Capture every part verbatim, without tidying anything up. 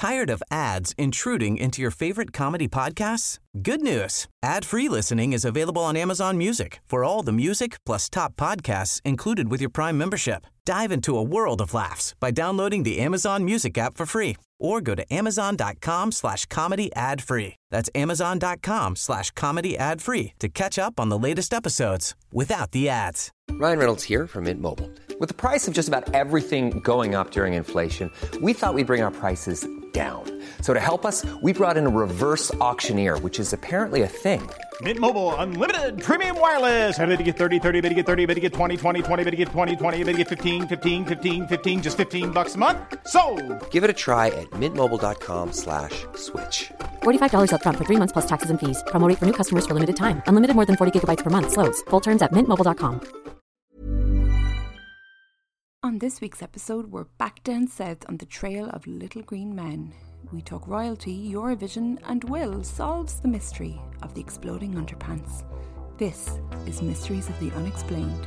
Tired of ads intruding into your favorite comedy podcasts? Good news. Ad-free listening is available on Amazon Music for all the music plus top podcasts included with your Prime membership. Dive into a world of laughs by downloading the Amazon Music app for free or go to amazon.com slash comedy ad free. That's amazon.com slash comedy ad free to catch up on the latest episodes without the ads. Ryan Reynolds here from Mint Mobile. With the price of just about everything going up during inflation, we thought we'd bring our prices down. So to help us, we brought in a reverse auctioneer, which is apparently a thing. Mint Mobile Unlimited Premium Wireless. How to get thirty, thirty, bit to get thirty, bit to get twenty, twenty, twenty, bit to get twenty, twenty, bit to get fifteen, fifteen, fifteen, fifteen, just fifteen bucks a month? Sold! Give it a try at mintmobile.com slash switch. forty-five dollars up front for three months plus taxes and fees. Promo rate for new customers for limited time. Unlimited more than forty gigabytes per month. Slows full terms at mint mobile dot com. On this week's episode, we're back down south on the trail of Little Green Men. We talk royalty, Eurovision, and Will solves the mystery of the exploding underpants. This is Mysteries of the Unexplained.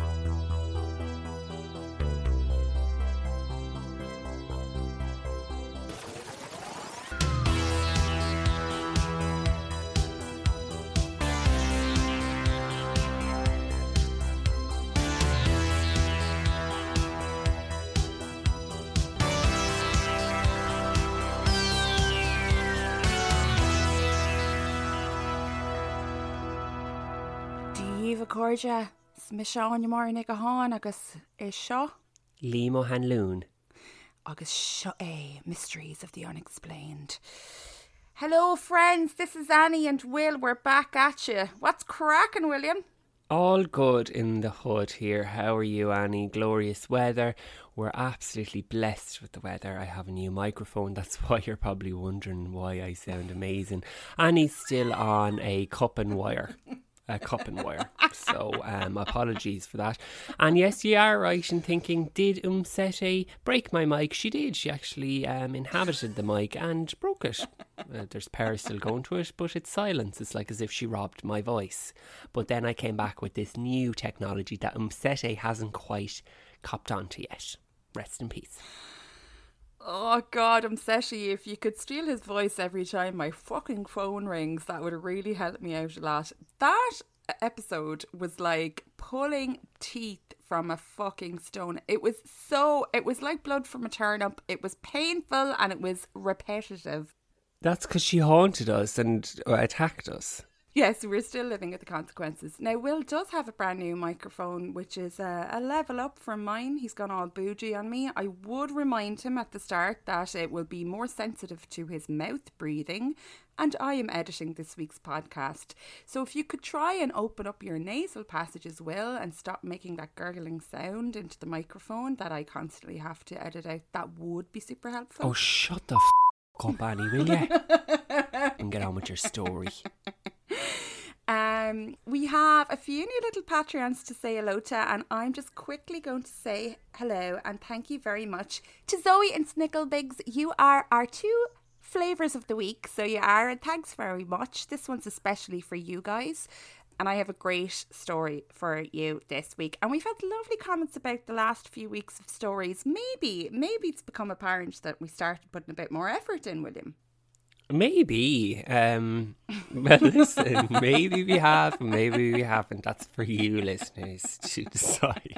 Cordia, Smishawn Yamar Nigahan, agus is seo Limo Hanloon, agus seo eh, Mysteries of the Unexplained. Hello, friends. This is Annie and Will. We're back at you. What's cracking, William? All good in the hood here. How are you, Annie? Glorious weather. We're absolutely blessed with the weather. I have a new microphone. That's why you're probably wondering why I sound amazing. Annie's still on a cup and wire. A cup and wire. So um, apologies for that. And yes, you are right in thinking, did Umsete break my mic? She did. She actually um, inhabited the mic and broke it. Uh, there's power still going to it, but it's silence. It's like as if she robbed my voice. But then I came back with this new technology that Umsete hasn't quite copped onto yet. Rest in peace. Oh God, Umsete, if you could steal his voice every time my fucking phone rings, that would really help me out a lot. That episode was like pulling teeth from a fucking stone. It was so, it was like blood from a turnip. It was painful and it was repetitive. That's because she haunted us and attacked us. Yes, we're still living with the consequences. Now, Will does have a brand new microphone, which is a, a level up from mine. He's gone all bougie on me. I would remind him at the start that it will be more sensitive to his mouth breathing, and I am editing this week's podcast. So if you could try and open up your nasal passages, Will, and stop making that gurgling sound into the microphone that I constantly have to edit out, that would be super helpful. Oh, shut the f*** up, Annie, will you? And get on with your story. Um, we have a few new little Patreons to say hello to, and I'm just quickly going to say hello and thank you very much to Zoe and Snicklebigs. You are our two flavours of the week, so you are, and thanks very much. This one's especially for you guys, and I have a great story for you this week. And we've had lovely comments about the last few weeks of stories. Maybe, maybe it's become apparent that we started putting a bit more effort in, William. Maybe. Um, well, listen, maybe we have, maybe we haven't. That's for you listeners to decide.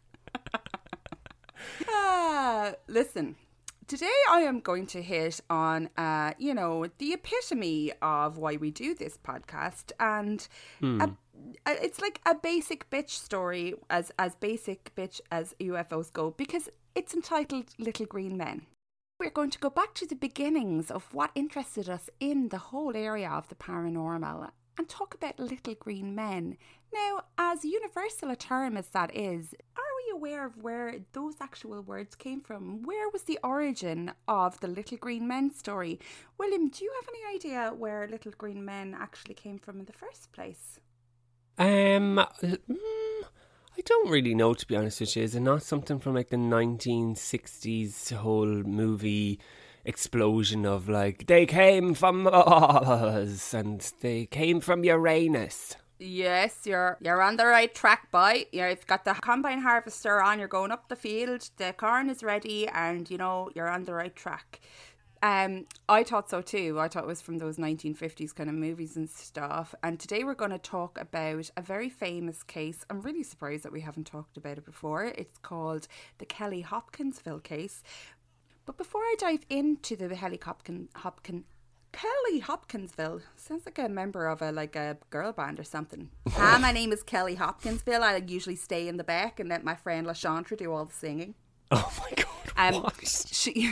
Ah, listen, today I am going to hit on, uh, you know, the epitome of why we do this podcast. And hmm. a, a, it's like a basic bitch story, as, as basic bitch as U F Os go, because it's entitled Little Green Men. We're going to go back to the beginnings of what interested us in the whole area of the paranormal and talk about little green men. Now, as universal a term as that is, are we aware of where those actual words came from? Where was the origin of the little green men story? William, do you have any idea where little green men actually came from in the first place? Um... Mm... I don't really know, to be honest with you. Is it not something from like the nineteen sixties whole movie explosion of like, they came from Mars and they came from Uranus? Yes, you're you're on the right track, boy. You've got the combine harvester on, you're going up the field, the corn is ready, and you know, you're on the right track. Um, I thought so too. I thought it was from those nineteen fifties kind of movies and stuff. And today we're going to talk about a very famous case. I'm really surprised that we haven't talked about it before. It's called the Kelly Hopkinsville case. But before I dive into the Kelly Hopkin, Hopkin, Kelly Hopkinsville, sounds like a member of a like a girl band or something. Hi, my name is Kelly Hopkinsville. I usually stay in the back and let my friend LaChantre do all the singing. Oh my God. Um, what? She,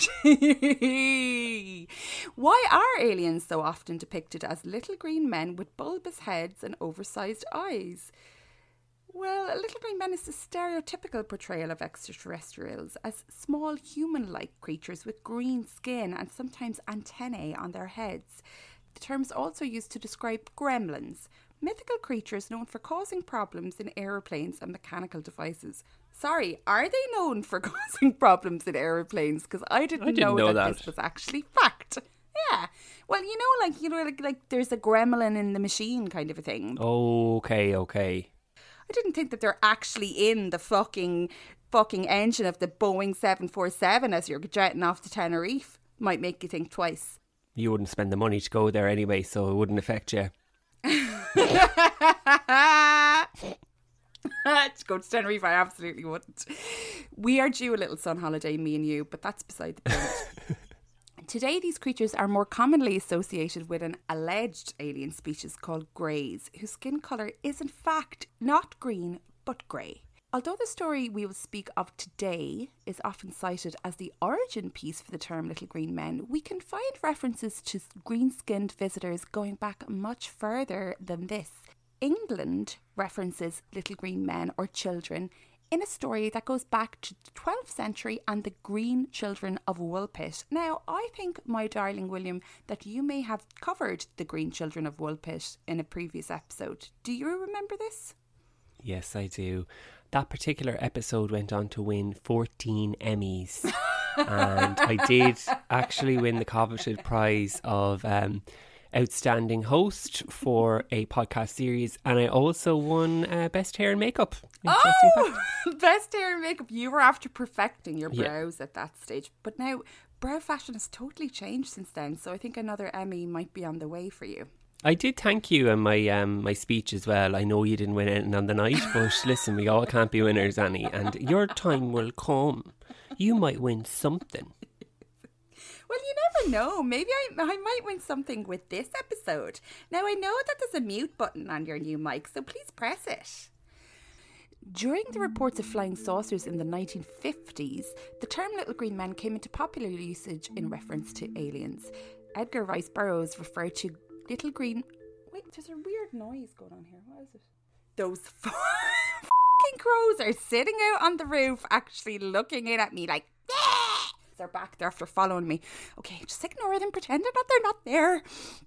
why are aliens so often depicted as little green men with bulbous heads and oversized eyes? Well, Little Green Men is the stereotypical portrayal of extraterrestrials as small human-like creatures with green skin and sometimes antennae on their heads. The term is also used to describe gremlins, mythical creatures known for causing problems in aeroplanes and mechanical devices. Sorry, are they known for causing problems in aeroplanes? Because I didn't, I didn't know, know that, that this was actually fact. Yeah. Well, you know, like you know, like like there's a gremlin in the machine kind of a thing. Okay, okay. I didn't think that they're actually in the fucking fucking engine of the Boeing seven forty-seven as you're jetting off to Tenerife. Might make you think twice. You wouldn't spend the money to go there anyway, so it wouldn't affect you. To go to Tenerife, I absolutely wouldn't. We are due a little sun holiday, me and you, but that's beside the point. Today, these creatures are more commonly associated with an alleged alien species called greys, whose skin colour is in fact not green, but grey. Although the story we will speak of today is often cited as the origin piece for the term Little Green Men, we can find references to green-skinned visitors going back much further than this. England references Little Green Men or children in a story that goes back to the twelfth century and the Green Children of Woolpit. Now, I think, my darling William, that you may have covered the Green Children of Woolpit in a previous episode. Do you remember this? Yes, I do. That particular episode went on to win fourteen Emmys. And I did actually win the coveted prize of um, Outstanding Host for a podcast series. And I also won uh, Best Hair and Makeup. Oh, Best Hair and Makeup. You were after perfecting your Yeah. brows at that stage. But now, brow fashion has totally changed since then. So I think another Emmy might be on the way for you. I did thank you in my um, my speech as well. I know you didn't win anything on the night, but listen, we all can't be winners, Annie. And your time will come. You might win something. Well, you never know. Maybe I, I might win something with this episode. Now, I know that there's a mute button on your new mic, so please press it. During the reports of flying saucers in the nineteen fifties, the term Little Green Men came into popular usage in reference to aliens. Edgar Rice Burroughs referred to Little Green... Wait, there's a weird noise going on here. What is it? Those f- fucking crows are sitting out on the roof actually looking in at me like... Yeah! They're back there after following me. Okay, just ignore them, pretend that they're not there.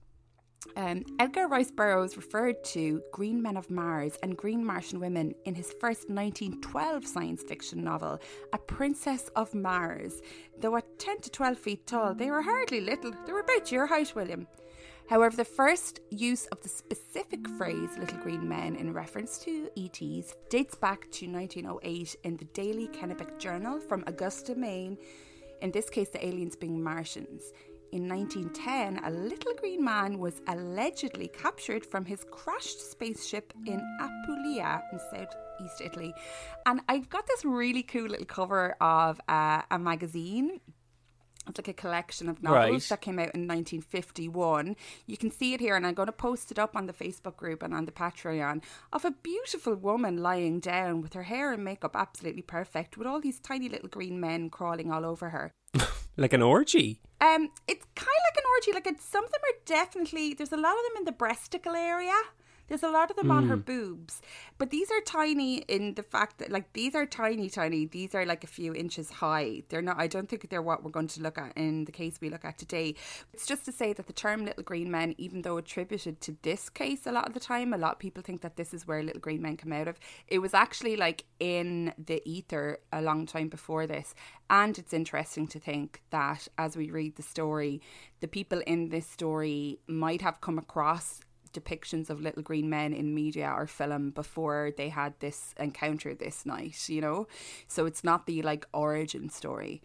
Um, Edgar Rice Burroughs referred to Green Men of Mars and Green Martian Women in his first nineteen twelve science fiction novel, A Princess of Mars. Though at ten to twelve feet tall, they were hardly little. They were about your height, William. However, the first use of the specific phrase Little Green Men in reference to E Ts dates back to nineteen oh eight in the Daily Kennebec Journal from Augusta, Maine, in this case the aliens being Martians. In nineteen ten, a little green man was allegedly captured from his crashed spaceship in Apulia in southeast Italy. And I've got this really cool little cover of uh, a magazine. It's like a collection of novels Right. that came out in nineteen fifty-one. You can see it here, and I'm going to post it up on the Facebook group and on the Patreon, of a beautiful woman lying down with her hair and makeup absolutely perfect, with all these tiny little green men crawling all over her. Like an orgy. Um, it's kind of like an orgy. Like it's, some of them are definitely, there's a lot of them in the breasticle area. There's a lot of them mm. on her boobs. But these are tiny in the fact that, like, these are tiny, tiny. These are like a few inches high. They're not, I don't think they're what we're going to look at in the case we look at today. It's just to say that the term Little Green Men, even though attributed to this case a lot of the time, a lot of people think that this is where Little Green Men come out of. It was actually like in the ether a long time before this. And it's interesting to think that as we read the story, the people in this story might have come across depictions of little green men in media or film before they had this encounter this night, you know? So it's not the like origin story.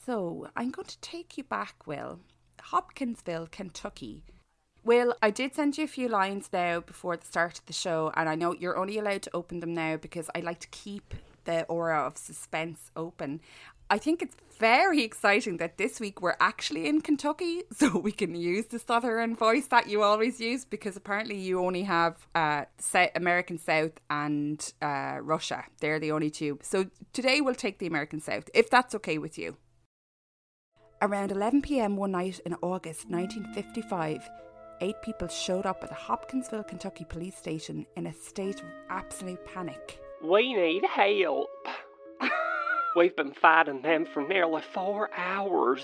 So I'm going to take you back, Will. Hopkinsville, Kentucky. Will, I did send you a few lines now before the start of the show, and I know you're only allowed to open them now because I like to keep the aura of suspense open. I think it's very exciting that this week we're actually in Kentucky, so we can use the southern voice that you always use, because apparently you only have uh, American South and uh, Russia. They're the only two. So today we'll take the American South, if that's okay with you. Around eleven p.m. one night in August nineteen fifty-five, eight people showed up at the Hopkinsville, Kentucky police station in a state of absolute panic. We need help. We've been fighting them for nearly four hours.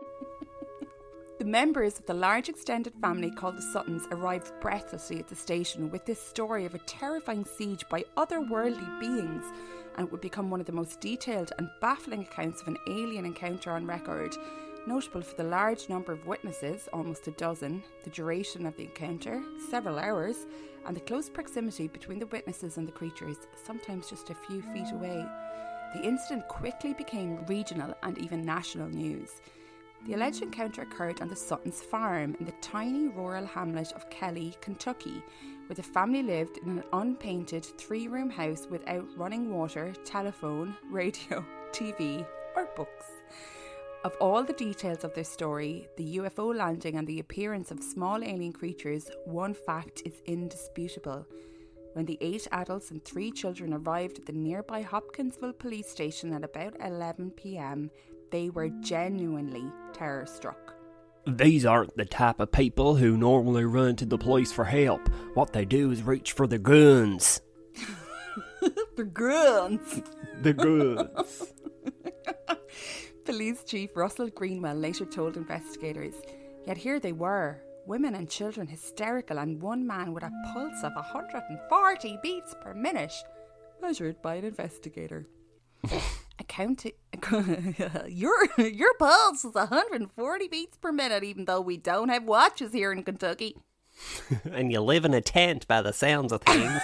The members of the large extended family called the Suttons arrived breathlessly at the station with this story of a terrifying siege by otherworldly beings, and it would become one of the most detailed and baffling accounts of an alien encounter on record. Notable for the large number of witnesses, almost a dozen, the duration of the encounter, several hours, and the close proximity between the witnesses and the creatures, sometimes just a few feet away. The incident quickly became regional and even national news. The alleged encounter occurred on the Suttons' farm in the tiny rural hamlet of Kelly, Kentucky, where the family lived in an unpainted three-room house without running water, telephone, radio, T V, or books. Of all the details of their story, the U F O landing and the appearance of small alien creatures, one fact is indisputable. When the eight adults and three children arrived at the nearby Hopkinsville police station at about eleven p.m, they were genuinely terror-struck. These aren't the type of people who normally run to the police for help. What they do is reach for their guns. The guns! The guns. Police Chief Russell Greenwell later told investigators, yet here they were, women and children hysterical, and one man with a pulse of one hundred forty beats per minute, measured by an investigator. Accounting, your your pulse is one hundred forty beats per minute, even though we don't have watches here in Kentucky. And you live in a tent by the sounds of things.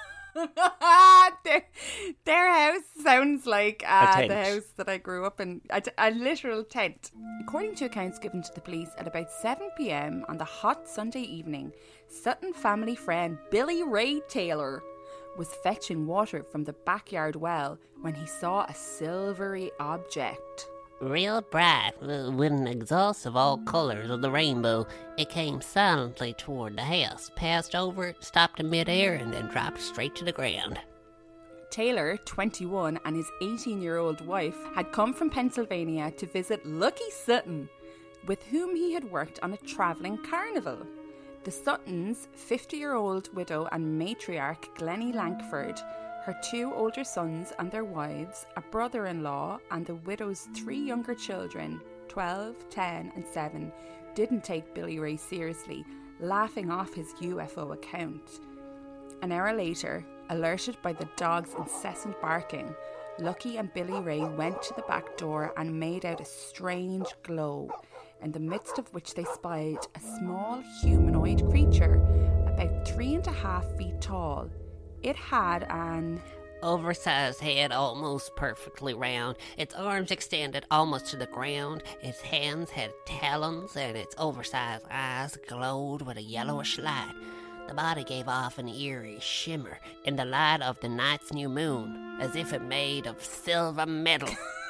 their, their house sounds like uh, the house that I grew up in, a, a literal tent. According to accounts given to the police, at about seven p.m. on the hot Sunday evening, Sutton family friend Billy Ray Taylor was fetching water from the backyard well when he saw a silvery object. Real bright, with an exhaust of all colours of the rainbow. It came silently toward the house, passed over it, stopped in midair, and then dropped straight to the ground. Taylor, twenty-one, and his eighteen-year-old wife had come from Pennsylvania to visit Lucky Sutton, with whom he had worked on a travelling carnival. The Suttons, fifty-year-old widow and matriarch Glennie Lankford, her two older sons and their wives, a brother-in-law, and the widow's three younger children, twelve, ten and seven, didn't take Billy Ray seriously, laughing off his U F O account. An hour later, alerted by the dog's incessant barking, Lucky and Billy Ray went to the back door and made out a strange glow, in the midst of which they spied a small humanoid creature, about three and a half feet tall. It had an oversized head, almost perfectly round, its arms extended almost to the ground, its hands had talons, and its oversized eyes glowed with a yellowish light. The body gave off an eerie shimmer in the light of the night's new moon, as if it made of silver metal.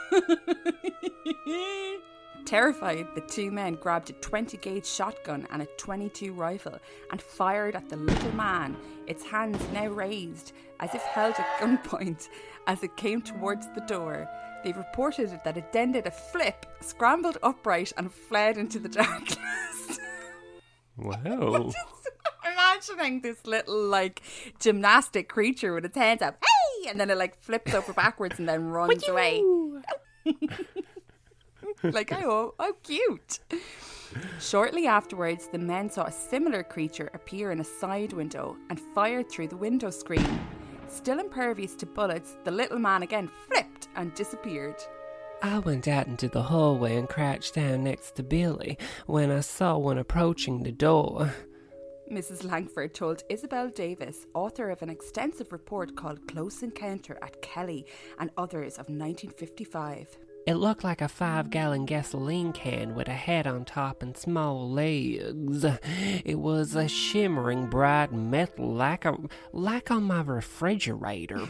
Terrified, the two men grabbed a twenty gauge shotgun and a twenty-two rifle and fired at the little man, its hands now raised, as if held at gunpoint, as it came towards the door. They reported that it then did a flip, scrambled upright, and fled into the darkness. Wow. Imagining this little, like, gymnastic creature with its hands up, hey! And then it, like, flips over backwards and then runs away. Like, oh, how cute. Shortly afterwards, the men saw a similar creature appear in a side window and fired through the window screen. Still impervious to bullets, the little man again flipped and disappeared. I went out into the hallway and crouched down next to Billy when I saw one approaching the door. Missus Lankford told Isabel Davis, author of an extensive report called Close Encounter at Kelly and Others of nineteen fifty-five. It looked like a five-gallon gasoline can with a head on top and small legs. It was a shimmering bright metal like a like on my refrigerator.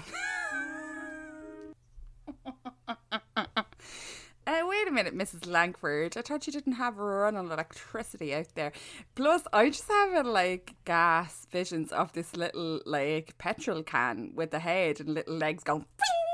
Uh, wait a minute, Missus Langford. I thought you didn't have a run on electricity out there. Plus, I just have like gas visions of this little like petrol can with the head and little legs going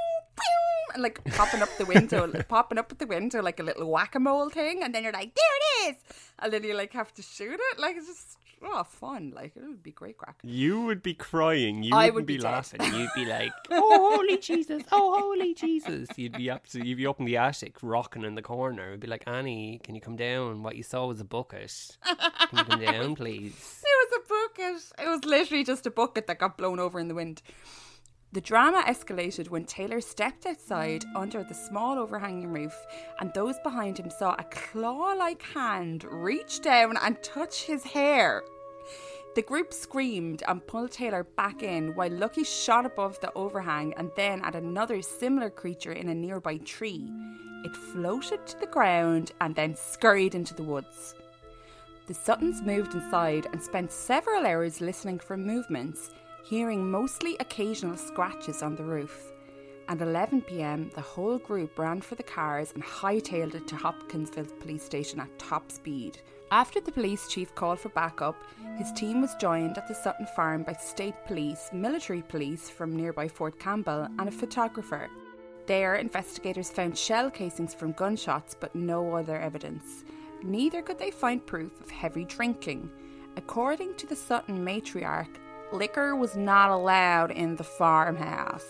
and like popping up the window, popping up at the window like a little whack-a-mole thing, and then you're like, there it is, and then you like have to shoot it. Like, it's just oh fun. Like, it would be great crack. You would be crying. You I wouldn't would be, be laughing. You'd be like, oh holy Jesus, oh holy Jesus. You'd be up to, you'd be up in the attic rocking in the corner. It'd be like, Annie, can you come down? What you saw was a bucket. Can you come down, please? It was a bucket. It was literally just a bucket that got blown over in the wind. The drama escalated when Taylor stepped outside under the small overhanging roof, and those behind him saw a claw-like hand reach down and touch his hair. The group screamed and pulled Taylor back in, while Lucky shot above the overhang and then at another similar creature in a nearby tree. It floated to the ground and then scurried into the woods. The Suttons moved inside and spent several hours listening for movements, hearing mostly occasional scratches on the roof. At eleven p.m, the whole group ran for the cars and hightailed it to Hopkinsville police station at top speed. After the police chief called for backup, his team was joined at the Sutton farm by state police, military police from nearby Fort Campbell, and a photographer. There, investigators found shell casings from gunshots, but no other evidence. Neither could they find proof of heavy drinking. According to the Sutton matriarch, liquor was not allowed in the farmhouse.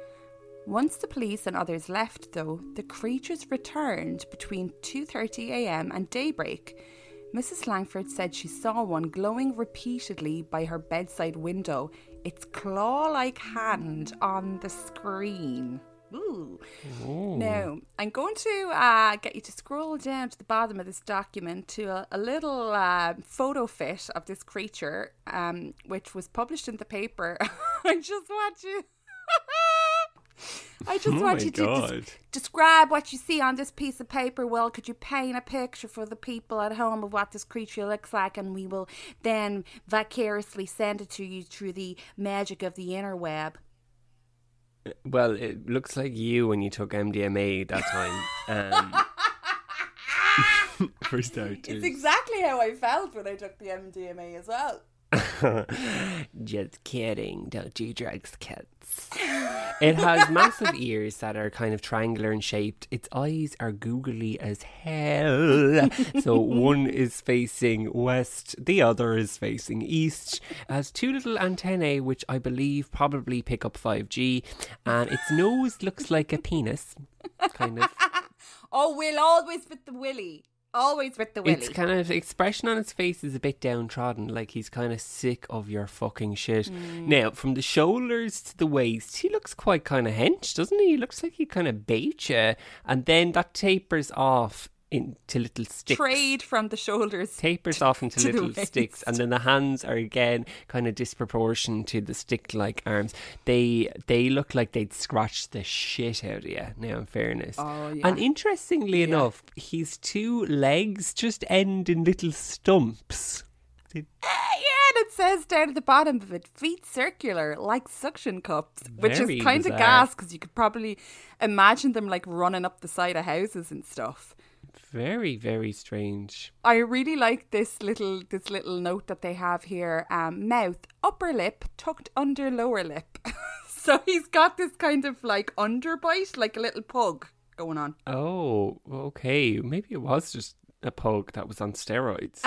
Once the police and others left, though, the creatures returned between two thirty a.m. and daybreak. Missus Langford said she saw one glowing repeatedly by her bedside window, its claw-like hand on the screen. Ooh. Ooh. Now, I'm going to uh, get you to scroll down to the bottom of this document to a, a little uh, photo fit of this creature, um, which was published in the paper. I just want you... I just oh want you to des- describe what you see on this piece of paper. Well, could you paint a picture for the people at home of what this creature looks like, and we will then vicariously send it to you through the magic of the interweb. Well, it looks like you when you took M D M A that time. Um, for starters. It's exactly how I felt when I took the M D M A as well. Just kidding, don't do drugs, kids. It has massive ears that are kind of triangular in shape. Its eyes are googly as hell. So one is facing west, the other is facing east. It has two little antennae, which I believe probably pick up five G, and its nose looks like a penis, kind of. Oh, we'll always with the willy. Always with the willy. Its kind of expression on its face is a bit downtrodden, like he's kind of sick of your fucking shit. Mm. Now, from the shoulders to the waist, he looks quite kind of hench, doesn't he? He looks like he kind of bait you. And then that tapers off into little sticks. Trade from the shoulders. Tapers to, off into to little sticks. And then the hands are again kind of disproportionate to the stick-like arms. They they look like they'd scratch the shit out of you, now in fairness. Oh, yeah. And interestingly yeah. enough, his two legs just end in little stumps. They... Uh, yeah, and it says down at the bottom of it, feet circular, like suction cups, which Very is kind bizarre. of gas, because you could probably imagine them like running up the side of houses and stuff. Very, very strange. I really like this little this little note that they have here. Um, mouth, upper lip, tucked under lower lip. So he's got this kind of like underbite, like a little pug going on. Oh, okay. Maybe it was just a pug that was on steroids.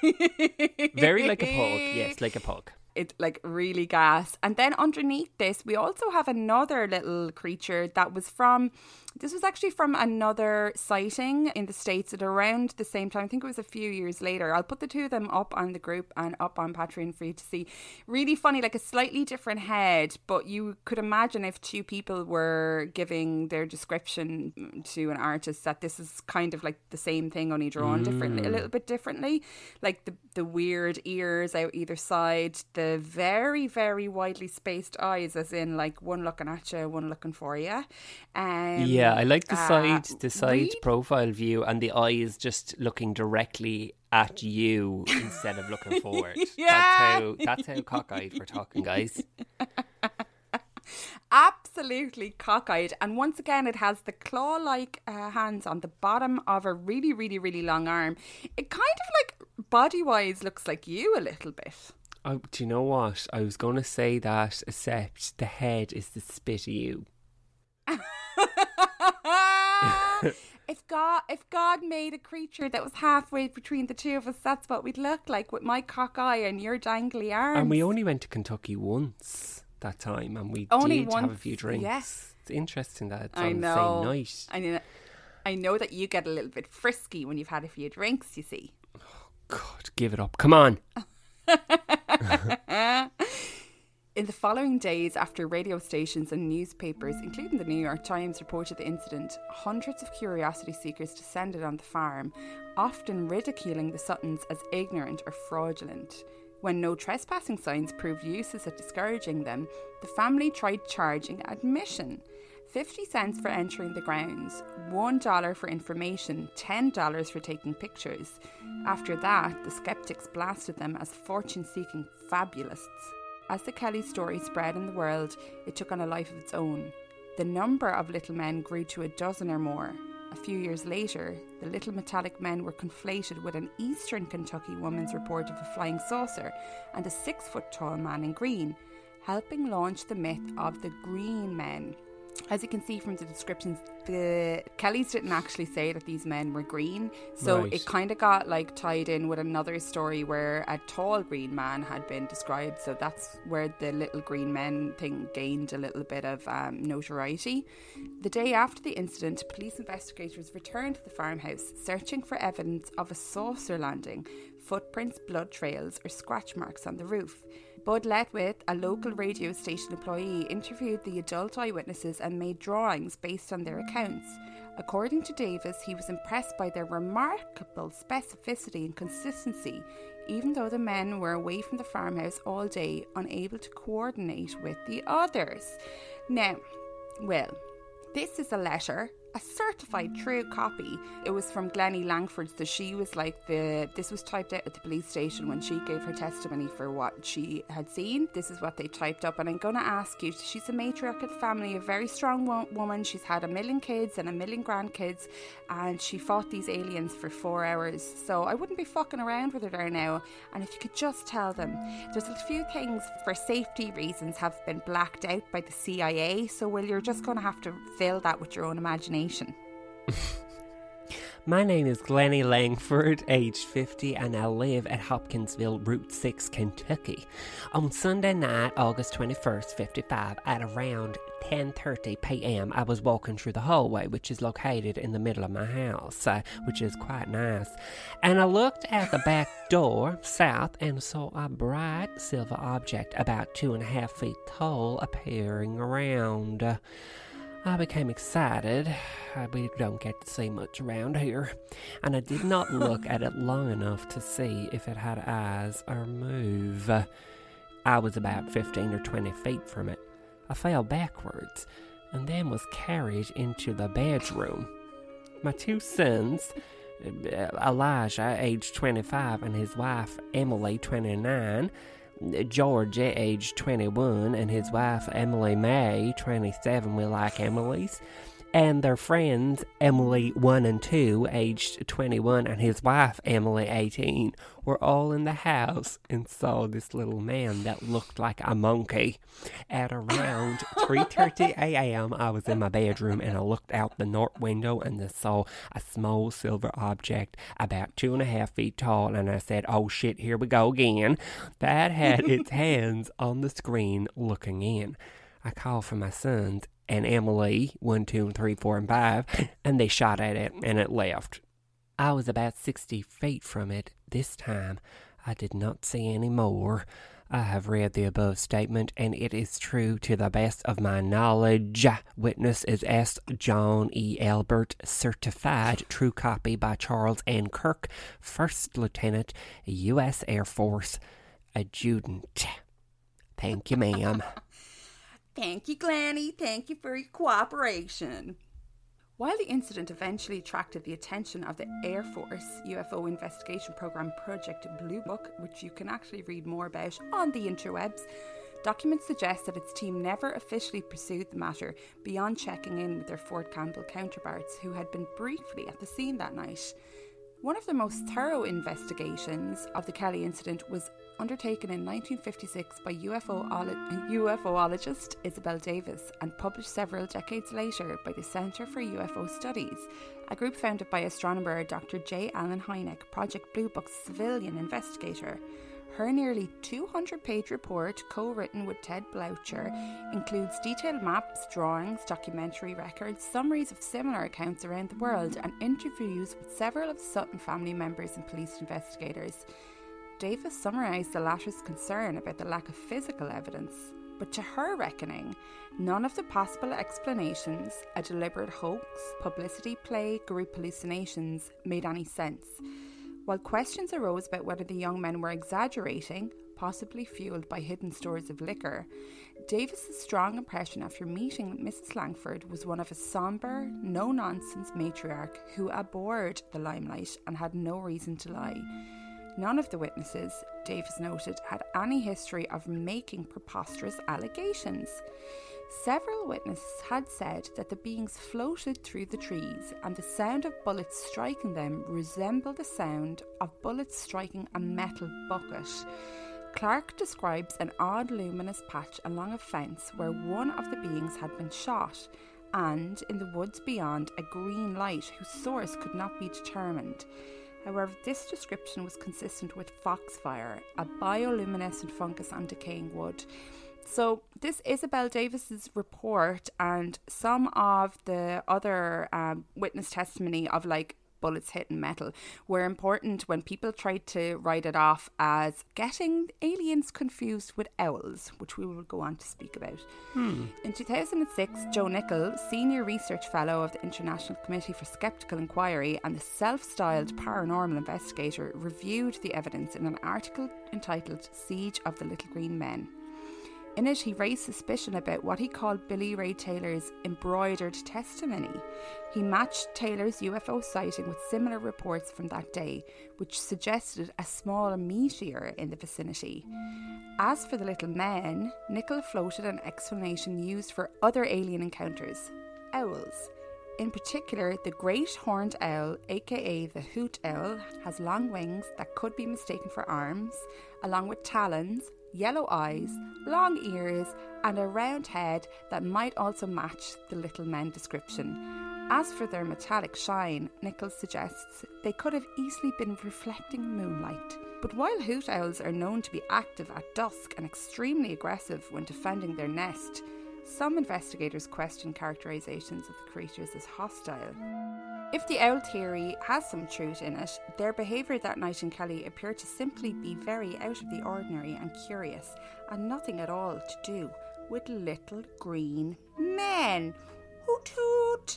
Very like a pug. Yes, like a pug. It like really gas. And then underneath this, we also have another little creature that was from, this was actually from another sighting in the States at around the same time. I think it was a few years later. I'll put the two of them up on the group and up on Patreon for you to see. Really funny, like a slightly different head, but you could imagine if two people were giving their description to an artist that this is kind of like the same thing, only drawn mm. differently, a little bit differently. Like the, the weird ears out either side, the The very, very widely spaced eyes, as in like one looking at you, one looking for you. Um, yeah, Yeah, I like the uh, side, the side read. profile view, and the eye is just looking directly at you instead of looking forward. Yeah. That's how, that's how cockeyed we're talking, guys. Absolutely cockeyed. And once again, it has the claw-like uh, hands on the bottom of a really, really, really long arm. It kind of like, body-wise, looks like you a little bit. Oh, do you know what? I was going to say that, except the head is the spit of you. If God, if God made a creature that was halfway between the two of us, that's what we'd look like, with my cock eye and your dangly arms. And we only went to Kentucky once that time, and we Only did once, have a few drinks. yes. It's interesting that it's I on know. the same night. I know. I know that you get a little bit frisky when you've had a few drinks, you see. God, give it up. Come on. In the following days, after radio stations and newspapers, including the New York Times, reported the incident, hundreds of curiosity seekers descended on the farm, often ridiculing the Suttons as ignorant or fraudulent. When no trespassing signs proved useless at discouraging them, the family tried charging admission. fifty cents for entering the grounds, one dollar for information, ten dollars for taking pictures. After that, the skeptics blasted them as fortune-seeking fabulists. As the Kelly story spread in the world, it took on a life of its own. The number of little men grew to a dozen or more. A few years later, the little metallic men were conflated with an eastern Kentucky woman's report of a flying saucer and a six-foot-tall man in green, helping launch the myth of the Green Men. As you can see from the descriptions, the Kellys didn't actually say that these men were green, so Right. it kind of got like tied in with another story where a tall green man had been described, so that's where the little green men thing gained a little bit of um, notoriety. The day after the incident, police investigators returned to the farmhouse, searching for evidence of a saucer landing, footprints, blood trails or scratch marks on the roof. Bud Letwith, a local radio station employee, interviewed the adult eyewitnesses and made drawings based on their accounts. According to Davis, he was impressed by their remarkable specificity and consistency, even though the men were away from the farmhouse all day, unable to coordinate with the others. Now, well, this is a letter, a certified true copy. It was from Glennie Langford, so she was like the, this was typed out at the police station when she gave her testimony for what she had seen. This is what they typed up, and I'm going to ask you, she's a matriarch of the family, a very strong wo- woman. She's had a million kids and a million grandkids, and she fought these aliens for four hours, so I wouldn't be fucking around with her there now. And if you could just tell them, there's a few things for safety reasons have been blacked out by the C I A, so well, you're just going to have to fill that with your own imagination. My name is Glennie Langford, aged fifty, and I live at Hopkinsville, Route six, Kentucky. On Sunday night, August twenty-first, fifty-five, at around ten thirty p.m., I was walking through the hallway, which is located in the middle of my house, uh, which is quite nice. And I looked at the back door, south, and saw a bright silver object about two and a half feet tall appearing around. Uh, I became excited. We don't get to see much around here. And I did not look at it long enough to see if it had eyes or move. I was about fifteen or twenty feet from it. I fell backwards and then was carried into the bedroom. My two sons, Elijah, age twenty-five, and his wife, Emily, twenty-nine, Georgia, age twenty-one, and his wife, Emily May, twenty-seven, we like Emily's, and their friends, Emily one and two, aged twenty-one, and his wife, Emily, eighteen, were all in the house and saw this little man that looked like a monkey. At around three thirty a.m., I was in my bedroom, and I looked out the north window and I saw a small silver object about two and a half feet tall, and I said, oh shit, here we go again. That had its hands on the screen looking in. I called for my sons and Emily, one, two, and three, four, and five, and they shot at it, and it left. I was about sixty feet from it this time. I did not see any more. I have read the above statement, and it is true to the best of my knowledge. Witness is S. John E. Albert, certified true copy by Charles N. Kirk, First Lieutenant, U S Air Force, Adjutant. Thank you, ma'am. Thank you, Glennie. Thank you for your cooperation. While the incident eventually attracted the attention of the Air Force U F O investigation program Project Blue Book, which you can actually read more about on the interwebs, documents suggest that its team never officially pursued the matter beyond checking in with their Fort Campbell counterparts who had been briefly at the scene that night. One of the most thorough investigations of the Kelly incident was undertaken in nineteen fifty-six by U F O UFOologist Isabel Davis and published several decades later by the Centre for U F O Studies, a group founded by astronomer Doctor J. Allen Hynek, Project Blue Book's civilian investigator. Her nearly two hundred page report, co-written with Ted Bloucher, includes detailed maps, drawings, documentary records, summaries of similar accounts around the world, and interviews with several of the Sutton family members and police investigators. Davis summarised the latter's concern about the lack of physical evidence, but to her reckoning, none of the possible explanations, a deliberate hoax, publicity play, group hallucinations, made any sense. While questions arose about whether the young men were exaggerating, possibly fueled by hidden stores of liquor, Davis's strong impression after meeting with Missus Langford was one of a sombre, no-nonsense matriarch who abhorred the limelight and had no reason to lie. None of the witnesses, Davis noted, had any history of making preposterous allegations. Several witnesses had said that the beings floated through the trees and the sound of bullets striking them resembled the sound of bullets striking a metal bucket. Clark describes an odd luminous patch along a fence where one of the beings had been shot, and in the woods beyond a green light whose source could not be determined. However, this description was consistent with foxfire, a bioluminescent fungus on decaying wood. So this Isabel Davis's report and some of the other um, witness testimony of like bullets hitting metal were important when people tried to write it off as getting aliens confused with owls, which we will go on to speak about. Hmm. In two thousand six, Joe Nickell, Senior Research Fellow of the International Committee for Skeptical Inquiry and the self-styled paranormal investigator, reviewed the evidence in an article entitled Siege of the Little Green Men. In it, he raised suspicion about what he called Billy Ray Taylor's embroidered testimony. He matched Taylor's U F O sighting with similar reports from that day, which suggested a small meteor in the vicinity. As for the little men, Nickell floated an explanation used for other alien encounters: owls. In particular, the great horned owl, aka the hoot owl, has long wings that could be mistaken for arms, along with talons, yellow eyes, long ears, and a round head that might also match the little men description. As for their metallic shine, Nickell suggests they could have easily been reflecting moonlight. But while hoot owls are known to be active at dusk and extremely aggressive when defending their nest, some investigators question characterizations of the creatures as hostile. If the owl theory has some truth in it, their behaviour that night in Kelly appeared to simply be very out of the ordinary and curious, and nothing at all to do with little green men. Hoot hoot!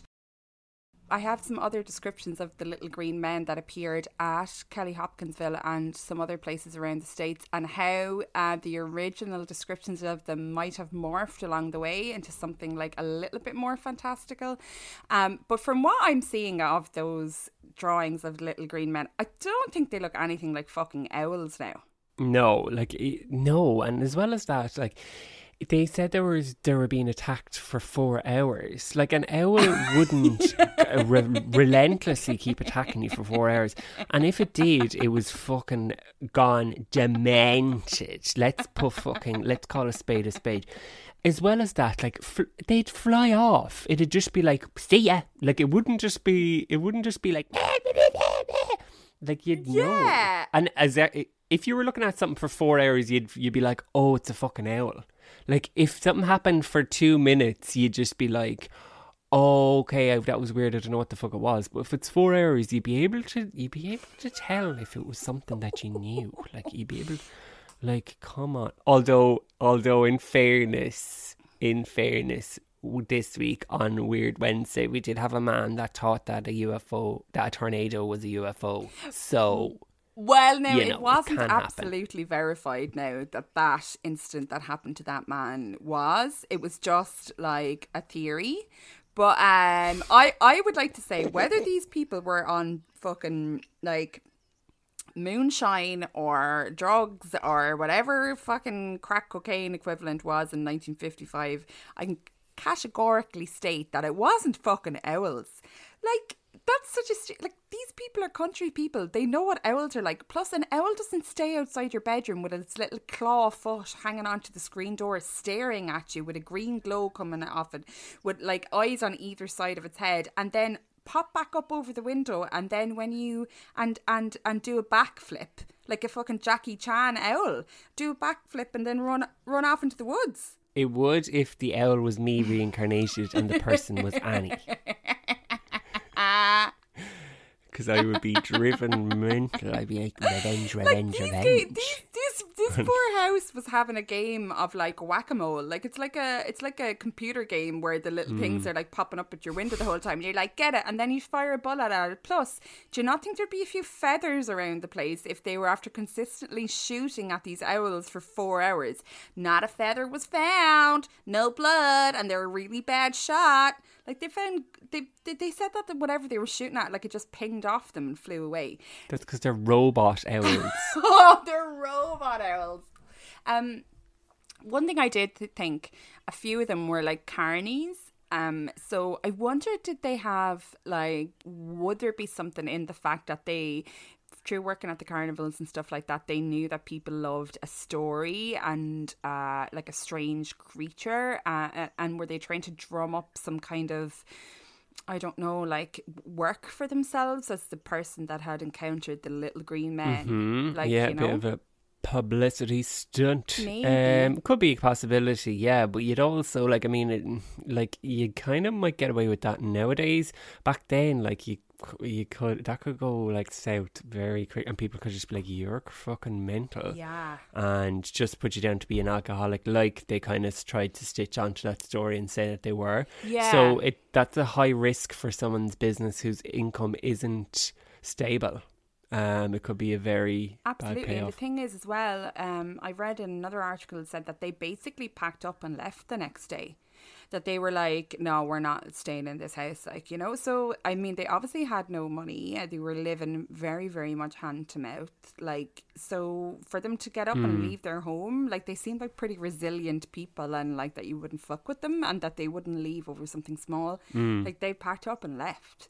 I have some other descriptions of the little green men that appeared at Kelly Hopkinsville and some other places around the States, and how uh, the original descriptions of them might have morphed along the way into something like a little bit more fantastical. Um, but from what I'm seeing of those drawings of little green men, I don't think they look anything like fucking owls now. No, like, no. And as well as that, like, they said there was they were being attacked for four hours. Like, an owl wouldn't re- relentlessly keep attacking you for four hours. And if it did, it was fucking gone demented. Let's put fucking, let's call a spade a spade. As well as that, like, fl- they'd fly off. It'd just be like, see ya. Like, it wouldn't just be, it wouldn't just be like, like, you'd know. Yeah. And as that, if you were looking at something for four hours, you'd you'd be like, oh, it's a fucking owl. Like, if something happened for two minutes, you'd just be like, oh, okay, that was weird, I don't know what the fuck it was. But if it's four hours, you'd be able to, you'd be able to tell if it was something that you knew. Like, you'd be able, like, come on. Although, although in fairness, in fairness, this week on Weird Wednesday, we did have a man that thought that a U F O, that a tornado was a U F O. So... Well, now, you know, it wasn't it absolutely happen. verified now that that incident that happened to that man was. It was just like a theory. But um, I, I would like to say whether these people were on fucking like moonshine or drugs or whatever fucking crack cocaine equivalent was in nineteen fifty-five, I can categorically state that it wasn't fucking owls. Like, that's such a st- like these people are country people. They know what owls are like. Plus, an owl doesn't stay outside your bedroom with its little claw foot hanging onto the screen door, staring at you with a green glow coming off it, with like eyes on either side of its head, and then pop back up over the window, and then when you and and and do a backflip like a fucking Jackie Chan owl, do a backflip and then run run off into the woods. It would if the owl was me reincarnated and the person was Annie. Because I would be driven mental. I'd be like, revenge, revenge, like, revenge. These, this this poor house was having a game of like whack-a-mole. Like it's like a it's like a computer game where the little mm. things are like popping up at your window the whole time. And you're like, get it, and then you fire a bullet at it. Plus, do you not think there'd be a few feathers around the place if they were after consistently shooting at these owls for four hours? Not a feather was found, no blood, and they were a really bad shot. Like they found, they they said that the, whatever they were shooting at, like it just pinged off them and flew away. That's because they're robot owls. Oh, they're robot owls. Um, one thing I did think, a few of them were like carnies. Um, so I wondered, did they have like, would there be something in the fact that they, through working at the carnivals and stuff like that, they knew that people loved a story and uh, like a strange creature, uh, and were they trying to drum up some kind of, I don't know, like work for themselves as the person that had encountered the little green men? Mm-hmm. Like, yeah, you a know? bit of a publicity stunt. Maybe. Um, could be a possibility, yeah, but you'd also, like, I mean, it, like, you kind of might get away with that nowadays. Back then, like, you you could, that could go like south very quick, and people could just be like, you're fucking mental, yeah, and just put you down to be an alcoholic, like they kind of tried to stitch onto that story and say that they were. Yeah, so it that's a high risk for someone's business whose income isn't stable. Um, it could be a very absolutely bad payoff. And the thing is as well, um, I read in another article that said that they basically packed up and left the next day. That they were like, no, we're not staying in this house, like, you know. So I mean, they obviously had no money. They were living very, very much hand to mouth. Like, so for them to get up mm. and leave their home, like, they seemed like pretty resilient people, and like that you wouldn't fuck with them, and that they wouldn't leave over something small. Mm. Like, they packed up and left.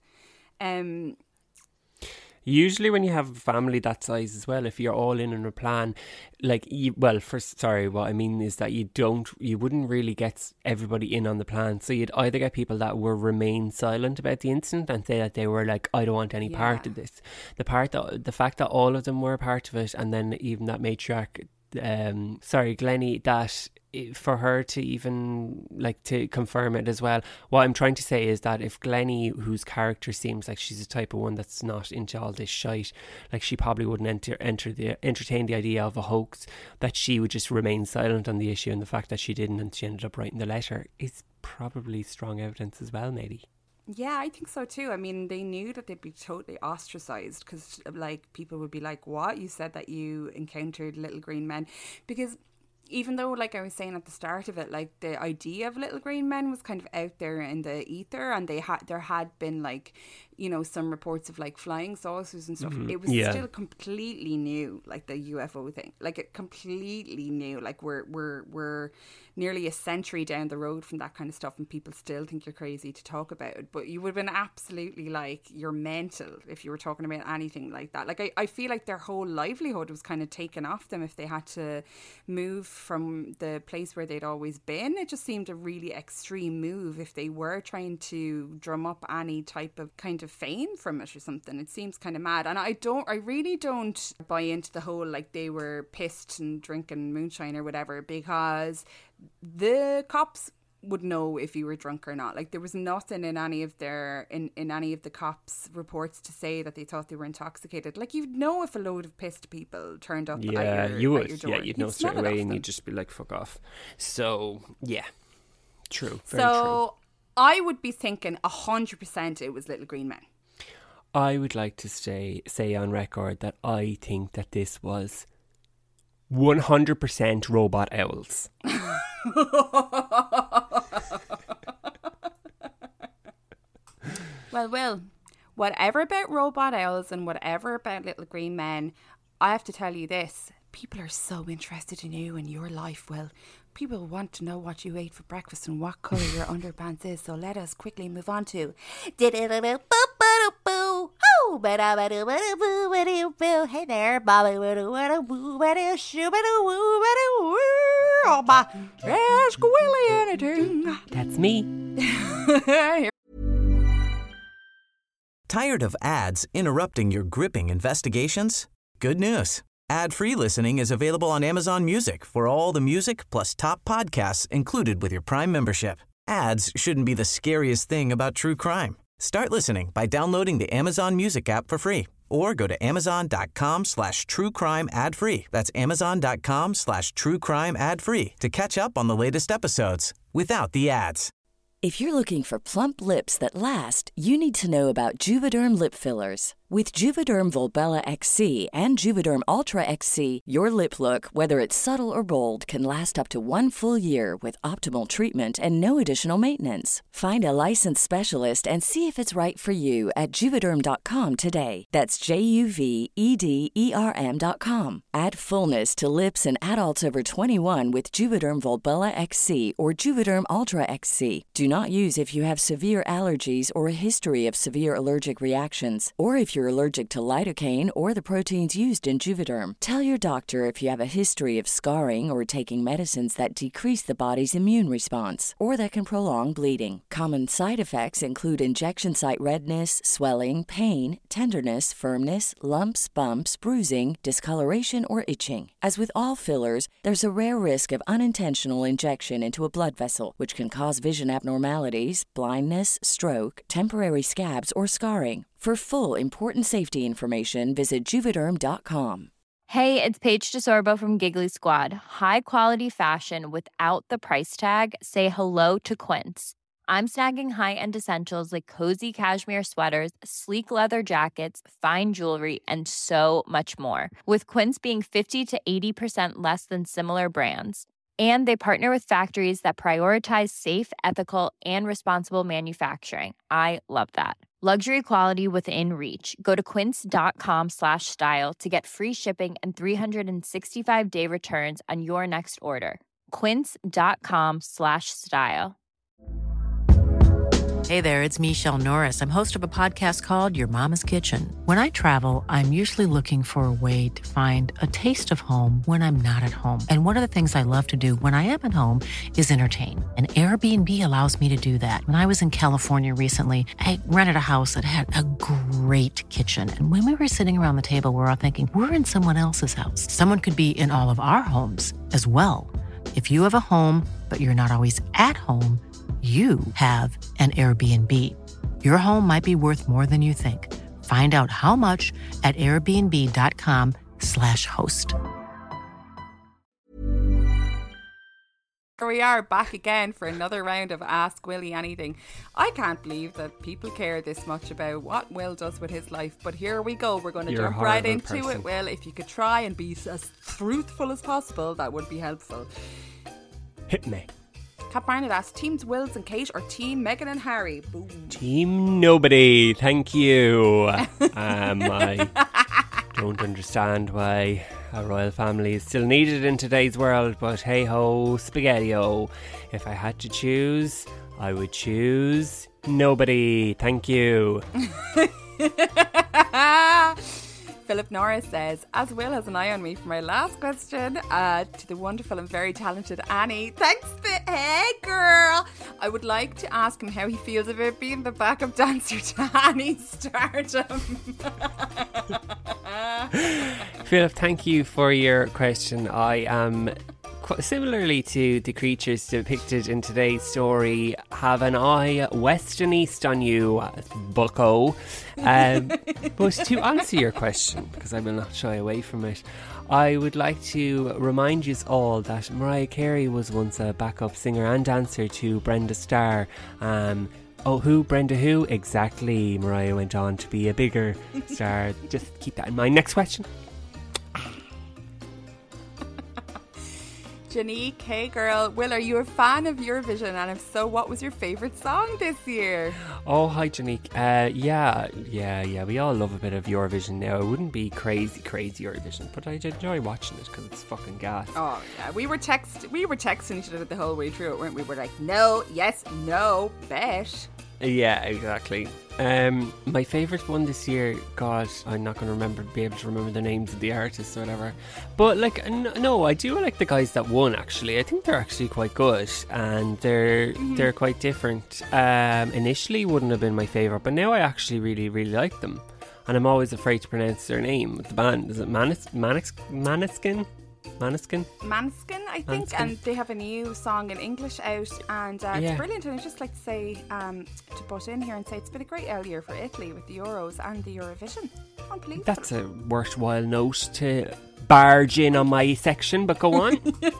Um. Usually when you have a family that size as well, if you're all in on a plan, like, you, well, first, sorry, what I mean is that you don't, you wouldn't really get everybody in on the plan. So you'd either get people that will remain silent about the incident and say that they were like, I don't want any yeah. part of this. The part that, the fact that all of them were a part of it, and then even that matriarch, um, sorry, Glennie, that for her to even like to confirm it as well. What I'm trying to say is that if Glennie, whose character seems like she's the type of one that's not into all this shite, like she probably wouldn't enter enter the entertain the idea of a hoax, that she would just remain silent on the issue, and the fact that she didn't and she ended up writing the letter is probably strong evidence as well, maybe. Yeah, I think so too. I mean, they knew that they'd be totally ostracized, because like people would be like, what? You said that you encountered little green men? Because even though, like I was saying at the start of it, like the idea of little green men was kind of out there in the ether, and they had there had been like, you know, some reports of like flying saucers and stuff. Mm-hmm. It was yeah. still completely new, like the U F O thing, like it completely new. Like we're we're we're nearly a century down the road from that kind of stuff, and people still think you're crazy to talk about it. But you would have been absolutely like, you're mental if you were talking about anything like that. Like I, I feel like their whole livelihood was kind of taken off them if they had to move from the place where they'd always been. It just seemed a really extreme move if they were trying to drum up any type of kind of fame from it or something. It seems kind of mad. And I don't, I really don't buy into the whole like they were pissed and drinking moonshine or whatever, because the cops would know if you were drunk or not. Like there was nothing in any of their in, in any of the cops' reports to say that they thought they were intoxicated. Like you'd know if a load of pissed people turned up. Yeah, at your, you would. At your door. Yeah, you'd know you'd straight away, and you'd just be like, "Fuck off." So yeah, true. Very so true. I would be thinking a hundred percent it was little green men. I would like to say say on record that I think that this was one hundred percent robot owls. Well, Will, whatever about robot owls and whatever about little green men, I have to tell you this. People are so interested in you and your life, Will. People want to know what you ate for breakfast and what colour your underpants is, so let us quickly move on to... Hey there, ask Willie anything. That's me. Tired of ads interrupting your gripping investigations? Good news. Ad-free listening is available on Amazon Music for all the music plus top podcasts included with your Prime membership. Ads shouldn't be the scariest thing about true crime. Start listening by downloading the Amazon Music app for free or go to amazon.com slash true crime ad free. That's amazon.com slash true crime ad free to catch up on the latest episodes without the ads. If you're looking for plump lips that last, you need to know about Juvederm lip fillers. With Juvederm Volbella X C and Juvederm Ultra X C, your lip look, whether it's subtle or bold, can last up to one full year with optimal treatment and no additional maintenance. Find a licensed specialist and see if it's right for you at Juvederm dot com today. That's J U V E D E R M dot com. Add fullness to lips in adults over twenty-one with Juvederm Volbella X C or Juvederm Ultra X C. Do not use if you have severe allergies or a history of severe allergic reactions, or if you're allergic to lidocaine or the proteins used in Juvederm. Tell your doctor if you have a history of scarring or taking medicines that decrease the body's immune response or that can prolong bleeding. Common side effects include injection site redness, swelling, pain, tenderness, firmness, lumps, bumps, bruising, discoloration, or itching. As with all fillers, there's a rare risk of unintentional injection into a blood vessel, which can cause vision abnormalities, blindness, stroke, temporary scabs, or scarring. For full, important safety information, visit Juvederm dot com. Hey, it's Paige DeSorbo from Giggly Squad. High quality fashion without the price tag. Say hello to Quince. I'm snagging high-end essentials like cozy cashmere sweaters, sleek leather jackets, fine jewelry, and so much more. With Quince being fifty to eighty percent less than similar brands. And they partner with factories that prioritize safe, ethical, and responsible manufacturing. I love that. Luxury quality within reach. Go to quince.com slash style to get free shipping and three sixty-five day returns on your next order. Quince.com slash style. Hey there, it's Michelle Norris. I'm host of a podcast called Your Mama's Kitchen. When I travel, I'm usually looking for a way to find a taste of home when I'm not at home. And one of the things I love to do when I am at home is entertain. And Airbnb allows me to do that. When I was in California recently, I rented a house that had a great kitchen. And when we were sitting around the table, we were all thinking, we're in someone else's house. Someone could be in all of our homes as well. If you have a home, but you're not always at home, you have an Airbnb. Your home might be worth more than you think. Find out how much at airbnb.com slash host. Here we are back again for another round of Ask Willie Anything. I can't believe that people care this much about what Will does with his life, but here we go. We're going to You're jump right into person. it, Will. If you could try and be as truthful as possible, that would be helpful. Hit me. Cat Barnett asks, Teams Wills and Kate or Team Meghan and Harry? Boom. Team nobody, thank you. um, I don't understand why a royal family is still needed in today's world, but hey ho, spaghetti-o. If I had to choose, I would choose nobody, thank you. Philip Norris says, as Will has an eye on me for my last question, uh, to the wonderful and very talented Annie. Thanks, the hey girl. I would like to ask him how he feels about being the backup dancer to Annie's stardom. Philip, thank you for your question. I am, similarly to the creatures depicted in today's story, have an eye west and east on you, bucko. Um, but to answer your question, because I will not shy away from it, I would like to remind you all that Mariah Carey was once a backup singer and dancer to Brenda Starr. Um, oh, who? Brenda who? Exactly. Mariah went on to be a bigger star. Just keep that in mind. Next question. Do Janique, hey girl. Will, are you a fan of Eurovision? And if so, what was your favourite song this year? Oh, hi Janique. Uh, yeah, yeah, yeah. We all love a bit of Eurovision now. It wouldn't be crazy, crazy Eurovision, but I enjoy watching it because it's fucking gas. Oh yeah, we were text, we were texting each other the whole way through it, weren't we? We were like, no, yes, no, bet. Yeah, exactly. Um, my favourite one this year, God, I'm not going to remember, be able to remember the names of the artists or whatever. But like, n- no, I do like the guys that won. Actually, I think they're actually quite good, and they're mm-hmm. they're quite different. Um, initially, wouldn't have been my favourite, but now I actually really, really like them. And I'm always afraid to pronounce their name. The band, is it Manis- Manis- Maniskin? Maniskin? Manskin, I think, Manskin. and they have a new song in English out, and uh, Yeah. it's brilliant. And I'd just like to say, um, to butt in here and say it's been a great L year for Italy with the Euros and the Eurovision. Unbelievable. That's a worthwhile note to barge in on my section, but go on.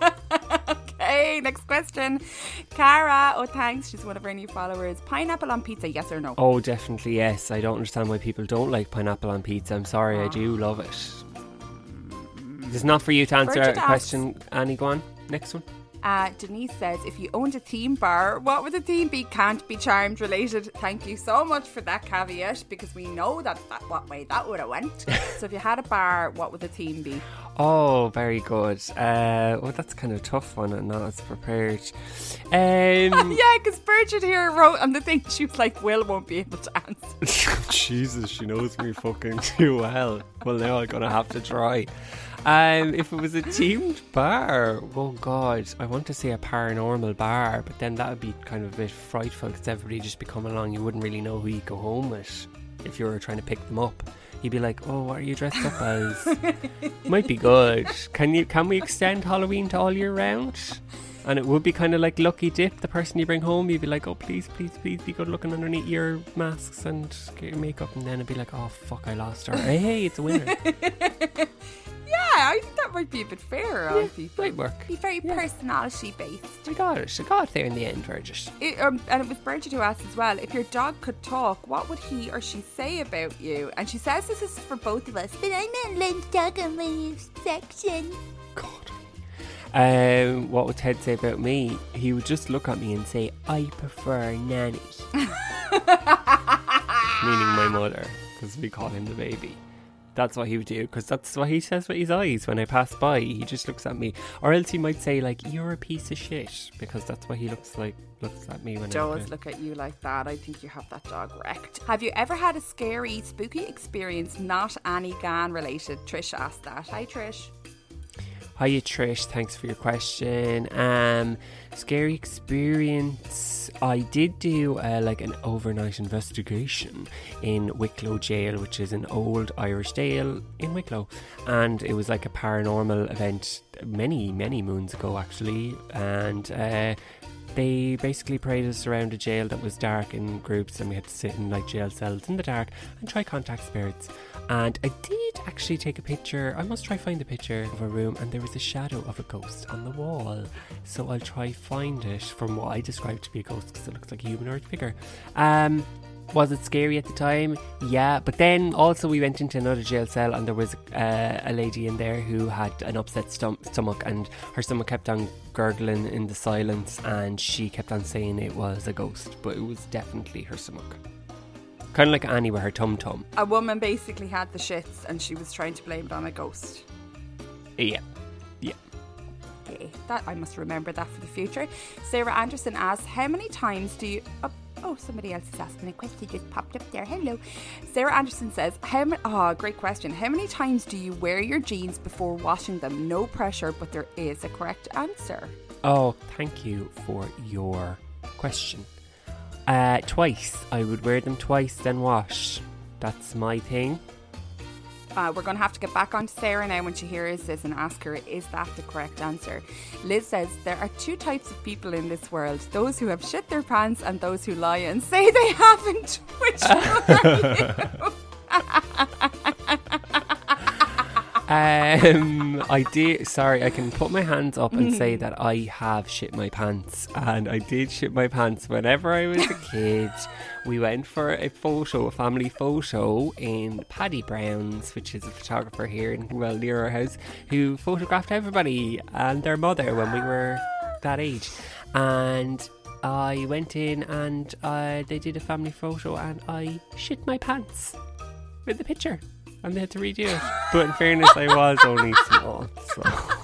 Okay, next question. Cara, oh thanks, she's one of our new followers. Pineapple on pizza, yes or no? Oh, definitely yes. I don't understand why people don't like pineapple on pizza. I'm sorry, I do love it. It's not for you to answer Bridget a question, Annie. Go on. Next one. Uh, Denise says, if you owned a theme bar, what would the theme be? Can't be Charmed related. Thank you so much for that caveat, because we know that, that what way that would have went. So if you had a bar, what would the theme be? Oh, very good. Uh, oh, that's kind of a tough one. I'm not as prepared. Um, yeah, because Bridget here wrote on the thing, she was like, Will won't be able to answer. Jesus, she knows me fucking too well. Well, now I'm going to have to try. Um, if it was a themed bar, oh God, I want to say a paranormal bar, but then that would be kind of a bit frightful because everybody just be coming along. You wouldn't really know who you'd go home with if you were trying to pick them up. You'd be like, oh, what are you dressed up as? Might be good. Can you? Can we extend Halloween to all year round? And it would be kind of like Lucky Dip, the person you bring home. You'd be like, oh, please, please, please be good looking underneath your masks and get your makeup. And then it'd be like, oh, fuck, I lost her. Hey, hey, it's a winner. Yeah, I think that might be a bit fairer on Yeah, people. might work. Be very personality based. I got it. I got it there in the end, Virgit. It, um, and it was Bridget who asked as well, if your dog could talk, what would he or she say about you? And she says this is for both of us, but I'm not allowed to talk on my section. God. Um, what would Ted say about me? He would just look at me and say, I prefer Nanny. Meaning my mother, because we call him the baby. That's what he would do, because that's what he says with his eyes when I pass by. He just looks at me. Or else he might say, like, you're a piece of shit, because that's what he looks like, looks at me when I Does look at you like that. I think you have that dog wrecked. Have you ever had a scary, spooky experience not Annie Gann related? Trish asked that. Hi Trish. Hiya Trish, thanks for your question. Um, scary experience. I did do uh, like an overnight investigation in Wicklow Jail, which is an old Irish jail in Wicklow, and it was like a paranormal event many, many moons ago actually, and uh, they basically paraded us around a jail that was dark in groups, and we had to sit in like jail cells in the dark and try contact spirits. And I did actually take a picture. I must try find the picture of a room, and there was a shadow of a ghost on the wall. So I'll try find it from what I described to be a ghost, because it looks like a humanoid figure. Um, was it scary at the time? Yeah, but then also we went into another jail cell, and there was uh, a lady in there who had an upset stom- stomach, and her stomach kept on gurgling in the silence, and she kept on saying it was a ghost, but it was definitely her stomach. Kind of like Annie with her tum-tum. A woman basically had the shits and she was trying to blame it on a ghost. Yeah. Yeah. Okay, that I must remember that for the future. Sarah Anderson asks, how many times do you... Oh, oh somebody else is asking a question, just popped up there. Hello. Sarah Anderson says, how many... Oh, great question. How many times do you wear your jeans before washing them? No pressure, but there is a correct answer. Oh, thank you for your question. Uh, twice. I would wear them twice, then wash. That's my thing. Uh, we're going to have to get back on to Sarah now when she hears this and ask her, is that the correct answer? Liz says, there are two types of people in this world. Those who have shit their pants and those who lie and say they haven't. Which one are you? Um, I did. Sorry, I can put my hands up and say that I have shit my pants, and I did shit my pants whenever I was a kid. We went for a photo, a family photo in Paddy Brown's, which is a photographer here in well near our house, who photographed everybody and their mother when we were that age. And I went in and uh, they did a family photo, and I shit my pants with the picture. And they had to redo it. But in fairness, I was only small, so...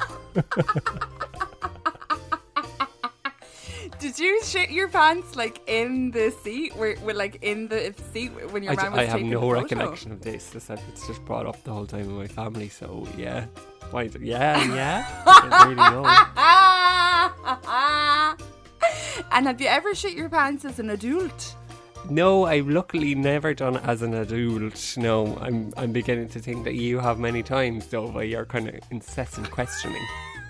Did you shit your pants, like, in the seat? Where, where like, in the seat when your I, man d- was I have taking no the photo? recollection of this. As it's just brought up the whole time in my family, so yeah. Why? Do, yeah, yeah. I don't really know. And have you ever shit your pants as an adult? No, I've luckily never done it as an adult. No, I'm I'm beginning to think that you have many times, though, by your kind of incessant questioning.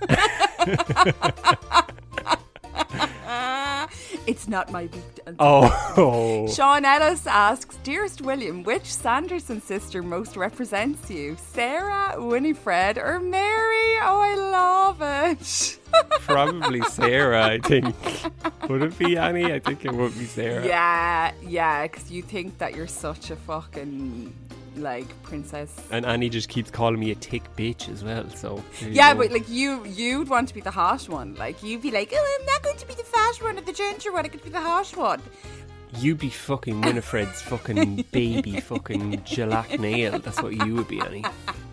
It's not my big... Oh. Sean Ellis asks, Dearest William, which Sanderson sister most represents you? Sarah, Winifred, or Mary? Oh, I love it. Probably Sarah, I think. Would it be Annie? I think it would be Sarah. Yeah, yeah, because you think that you're such a fucking, like, princess. And Annie just keeps calling me a tick bitch as well, so... Yeah, but, like, you, you'd want to be the hot one. Like, you'd be like, oh, I'm not going to be the fat one or the ginger one, I could be the hot one. You'd be fucking Winifred's fucking baby fucking Gelac nail. That's what you would be, Annie.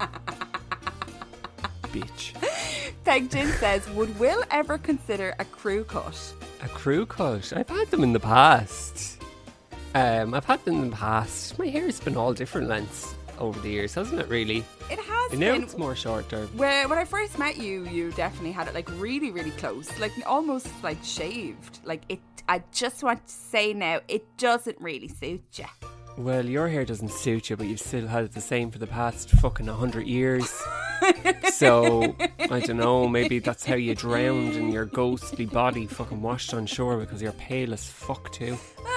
Bitch. Peg Jin says, would Will ever consider a crew cut? A crew cut? I've had them in the past. Um, I've had them in the past. My hair's been all different lengths over the years, hasn't it, really? It has and now been. It's more shorter. When, when I first met you, you definitely had it, like, really, really close. Like, almost, like, shaved. Like, it. I just want to say now, it doesn't really suit you. Well, your hair doesn't suit you, but you've still had it the same for the past fucking a hundred years. So, I don't know, maybe that's how you drowned in your ghostly body fucking washed on shore because you're pale as fuck too.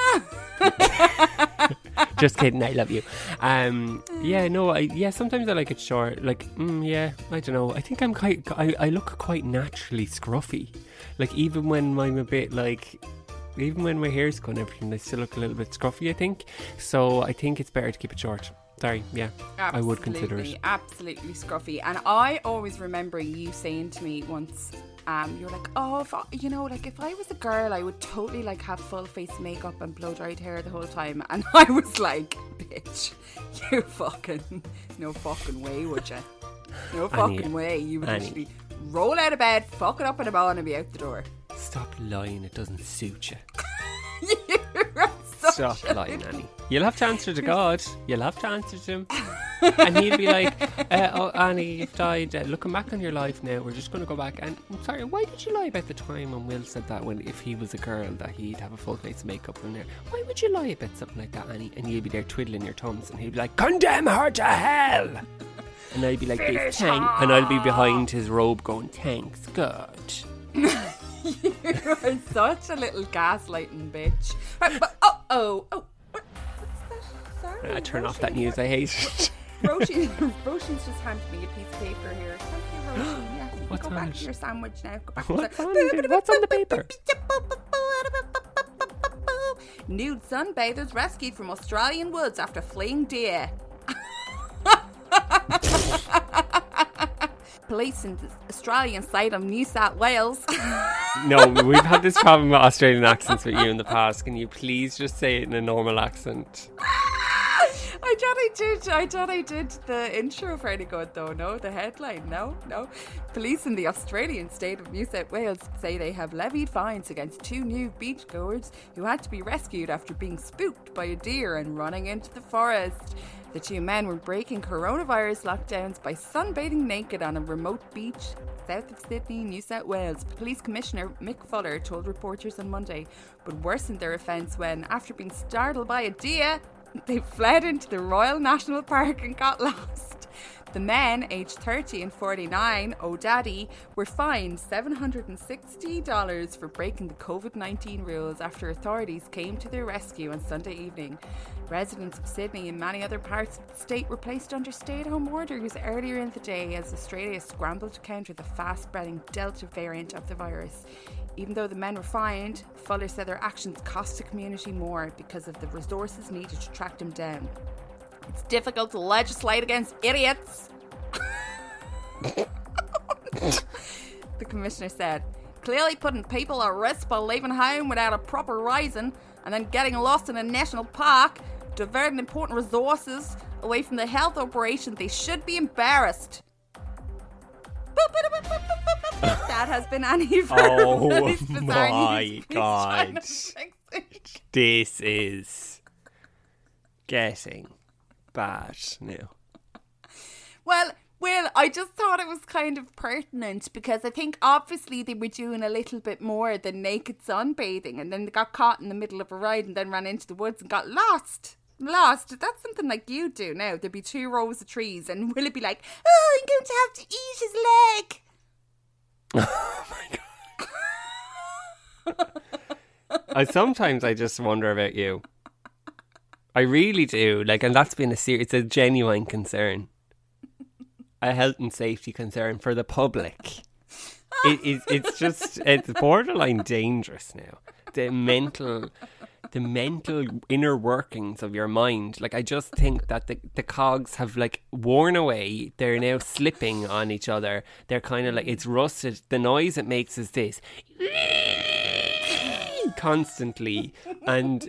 Just kidding, I love you. Um, yeah, no, I yeah, sometimes I like it short. Like, mm, yeah, I don't know. I think I'm quite, I, I look quite naturally scruffy. Like, even when I'm a bit like... Even when my hair's gone and everything, I still look a little bit scruffy, I think. So I think it's better to keep it short. Sorry, yeah. Absolutely, I would consider it. Absolutely scruffy. And I always remember you saying to me once, um, you were like, oh, if I, you know, like if I was a girl, I would totally like have full face makeup and blow dried hair the whole time. And I was like, bitch, you fucking, no fucking way, would you? No fucking Annie, way. You would Annie. literally roll out of bed, fuck it up in a ball and be out the door. Stop lying, it doesn't suit you. You're such Stop lying, Annie. You'll have to answer to God. You'll have to answer to him. And he'll be like, uh, oh, Annie, you've died. Uh, looking back on your life now, we're just going to go back. And I'm sorry, why did you lie about the time when Will said that when if he was a girl that he'd have a full face of makeup in there? Why would you lie about something like that, Annie? And you'd be there twiddling your thumbs and he'd be like, condemn her to hell! And I'd be like, this, thank, and I'll be behind his robe going, thanks, God. You are such a little gaslighting bitch. Right, but, oh, oh, oh, what, what's that? Sorry. I turn off that news, I hate it. Roisin, Roisin's just handed me a piece of paper here. Thank you, Roisin. Yeah, you What's go on back it? to your sandwich now. Go back What's to on it? What's on the paper? Nude sunbathers rescued from Australian woods after fleeing deer. Police in the Australian side of New South Wales. No, we've had this problem with Australian accents with you in the past. Can you please just say it in a normal accent? I thought I did. I thought I did the intro fairly good, though. No, the headline. No, no. Police in the Australian state of New South Wales say they have levied fines against two new beachgoers who had to be rescued after being spooked by a deer and running into the forest. The two men were breaking coronavirus lockdowns by sunbathing naked on a remote beach south of Sydney, New South Wales. Police Commissioner Mick Fuller told reporters on Monday, but worsened their offence when, after being startled by a deer, they fled into the Royal National Park and got lost. The men, aged thirty and forty-nine, O'Daddy, were fined seven hundred sixty dollars for breaking the COVID nineteen rules after authorities came to their rescue on Sunday evening. Residents of Sydney and many other parts of the state were placed under stay-at-home orders earlier in the day as Australia scrambled to counter the fast-spreading Delta variant of the virus. Even though the men were fined, Fuller said their actions cost the community more because of the resources needed to track them down. It's difficult to legislate against idiots, the commissioner said, clearly putting people at risk by leaving home without a proper reason and then getting lost in a national park, diverting important resources away from the health operation. They should be embarrassed. That has been Annie for Oh my god. This is getting bad now. Well, Will, I just thought it was kind of pertinent because I think obviously they were doing a little bit more than naked sunbathing, and then they got caught in the middle of a ride and then ran into the woods and got lost. Lost. That's something like you do now. There'd be two rows of trees and Will would be like, oh, I'm going to have to eat his leg. Oh my god. I sometimes I just wonder about you. I really do. Like, and that's been a serious, it's a genuine concern. A health and safety concern for the public. It, it, it's just, it's borderline dangerous now. The mental, the mental inner workings of your mind. Like, I just think that the, the cogs have like worn away. They're now slipping on each other. They're kind of like, it's rusted. The noise it makes is this. Constantly. And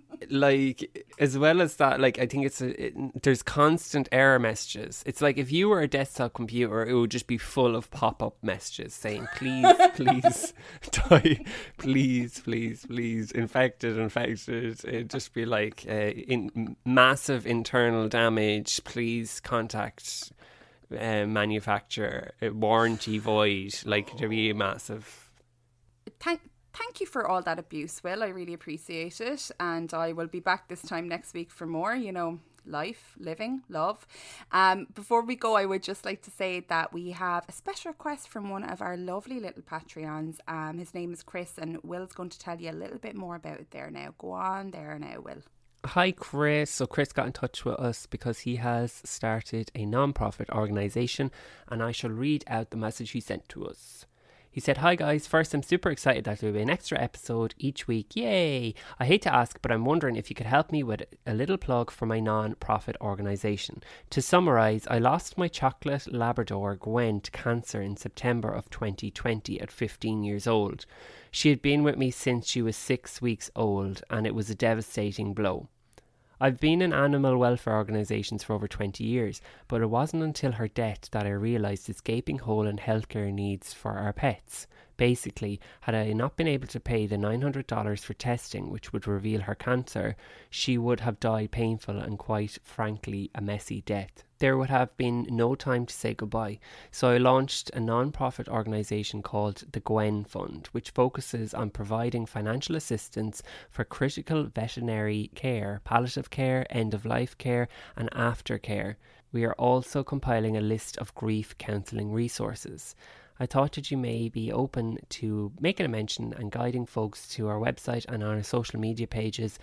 like, as well as that, like, I think it's a, it, there's constant error messages. It's like if you were a desktop computer, it would just be full of pop-up messages saying, please, please, die, please, please, please, infected, infected. It'd just be like uh, in massive internal damage. Please contact uh, manufacturer, uh, warranty void. Like, there'd be a massive. Thank. Thank you for all that abuse, Will. I really appreciate it. And I will be back this time next week for more, you know, life, living, love. Um, before we go, I would just like to say that we have a special request from one of our lovely little Patreons. Um, his name is Chris, and Will's going to tell you a little bit more about it there now. Go on there now, Will. Hi, Chris. So Chris got in touch with us because he has started a non-profit organisation, and I shall read out the message he sent to us. He said, hi guys, first I'm super excited that there will be an extra episode each week. Yay! I hate to ask, but I'm wondering if you could help me with a little plug for my non-profit organisation. To summarise, I lost my chocolate Labrador Gwen to cancer in September of twenty twenty at fifteen years old. She had been with me since she was six weeks old, and it was a devastating blow. I've been in animal welfare organisations for over twenty years, but it wasn't until her death that I realised this gaping hole in healthcare needs for our pets. Basically, had I not been able to pay the nine hundred dollars for testing, which would reveal her cancer, she would have died painful and quite frankly a messy death. There would have been no time to say goodbye, so I launched a non-profit organisation called the Gwen Fund, which focuses on providing financial assistance for critical veterinary care, palliative care, end-of-life care and aftercare. We are also compiling a list of grief counselling resources. I thought that you may be open to making a mention and guiding folks to our website and on our social media pages.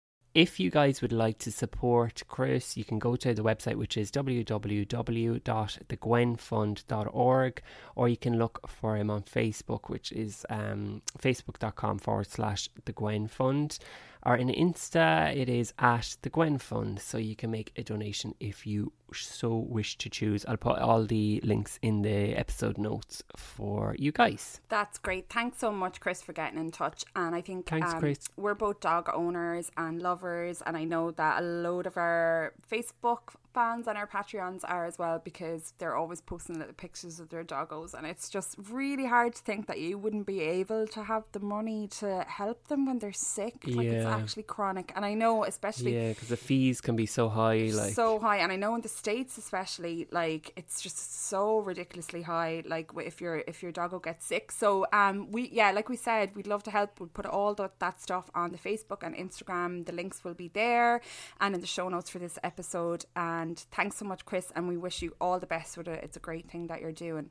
If you guys would like to support Chris, you can go to the website, which is w w w dot the gwen fund dot org, or you can look for him on Facebook, which is um, facebook.com forward slash the Gwen Fund. Or in Insta, it is at the Gwen Fund, so you can make a donation if you so wish to choose. I'll put all the links in the episode notes for you guys. That's great. Thanks so much, Chris, for getting in touch. And I think Thanks, um, Chris. we're both dog owners and lovers, and I know that a load of our Facebook fans and our Patreons are as well, because they're always posting little pictures of their doggos, and it's just really hard to think that you wouldn't be able to have the money to help them when they're sick. Like, Yeah. it's actually chronic. And I know especially Yeah, because the fees can be so high. Like so high, and I know in the States especially, like it's just so ridiculously high, like if your if your doggo gets sick. So um we yeah like we said, we'd love to help. We'll put all that, that stuff on the Facebook and Instagram. The links will be there and in the show notes for this episode. And thanks so much, Chris, and we wish you all the best with it. It's a great thing that you're doing.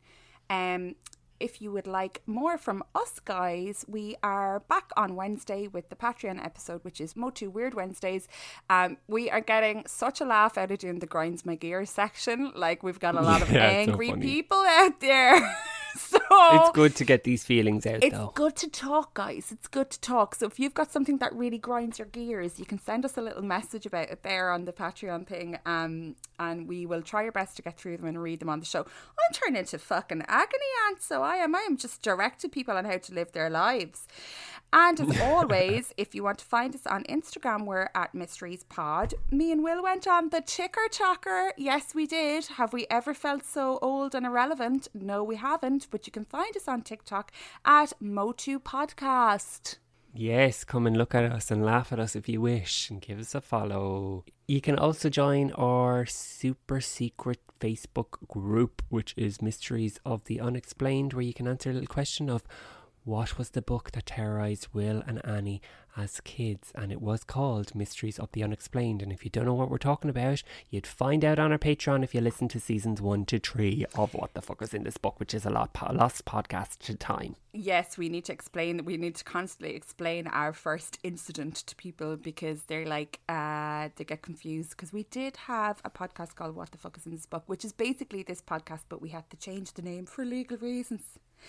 um If you would like more from us, guys, we are back on Wednesday with the Patreon episode, which is Motu Weird Wednesdays. Um, we are getting such a laugh out of doing the Grinds My Gears section. Like, we've got a lot of Yeah, angry so people out there. So it's good to get these feelings out, it's though. It's good to talk, guys. It's good to talk. So if you've got something that really grinds your gears, you can send us a little message about it there on the Patreon thing, um, and we will try our best to get through them and read them on the show. I'm turning into fucking agony aunt, so I am. I am just directing people on how to live their lives. And as always, if you want to find us on Instagram, we're at Mysteries Pod. Me and Will went on the Ticker Talker. Yes, we did. Have we ever felt so old and irrelevant? No, we haven't. But you can find us on TikTok at Motu Podcast. Yes, come and look at us and laugh at us if you wish, and give us a follow. You can also join our super secret Facebook group, which is Mysteries of the Unexplained, where you can answer a little question of what was the book that terrorised Will and Annie as kids, and it was called Mysteries of the Unexplained. And if you don't know what we're talking about, you'd find out on our Patreon if you listen to seasons one to three of What the Fuck is in This Book, which is a lot po- lost podcast to time. Yes, we need to explain, we need to constantly explain our first incident to people, because they're like, uh, they get confused, because we did have a podcast called What the Fuck is in This Book, which is basically this podcast, but we had to change the name for legal reasons.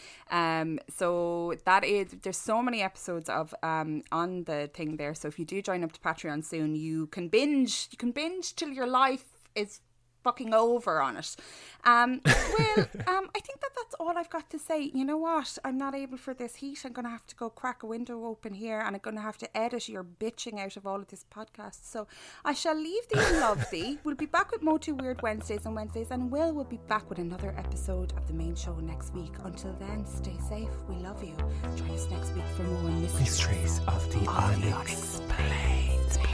Um, so that is, there's so many episodes of um on the thing there. So if you do join up to Patreon soon, you can binge, you can binge till your life is fucking over on it. Um, well, um, I think that that's all I've got to say. You know what? I'm not able for this heat. I'm going to have to go crack a window open here, and I'm going to have to edit your bitching out of all of this podcast. So I shall leave thee and love thee. We'll be back with Motu Weird Wednesdays on Wednesdays, and Will will be back with another episode of the main show next week. Until then, stay safe. We love you. Join us next week for more mysteries, Mysteries of the Unexplained. Unexplained.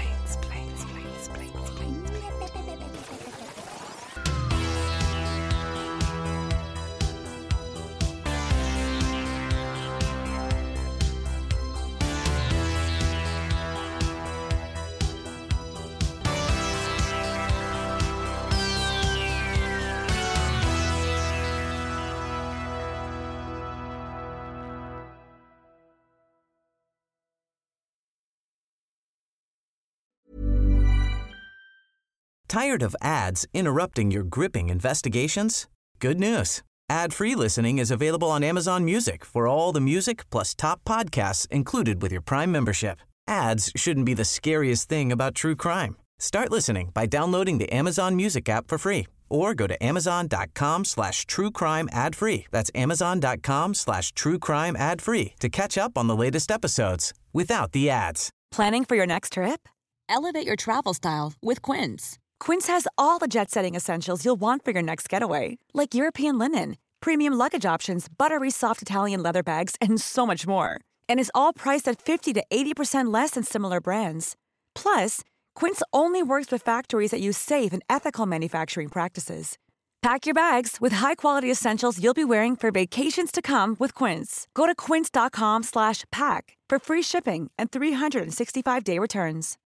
Tired of ads interrupting your gripping investigations? Good news. Ad-free listening is available on Amazon Music for all the music plus top podcasts included with your Prime membership. Ads shouldn't be the scariest thing about true crime. Start listening by downloading the Amazon Music app for free or go to amazon.com slash true crime ad free. That's amazon.com slash true crime ad free to catch up on the latest episodes without the ads. Planning for your next trip? Elevate your travel style with Quince. Quince has all the jet-setting essentials you'll want for your next getaway, like European linen, premium luggage options, buttery soft Italian leather bags, and so much more. And is all priced at fifty to eighty percent less than similar brands. Plus, Quince only works with factories that use safe and ethical manufacturing practices. Pack your bags with high-quality essentials you'll be wearing for vacations to come with Quince. Go to quince.com slash pack for free shipping and three sixty-five day returns.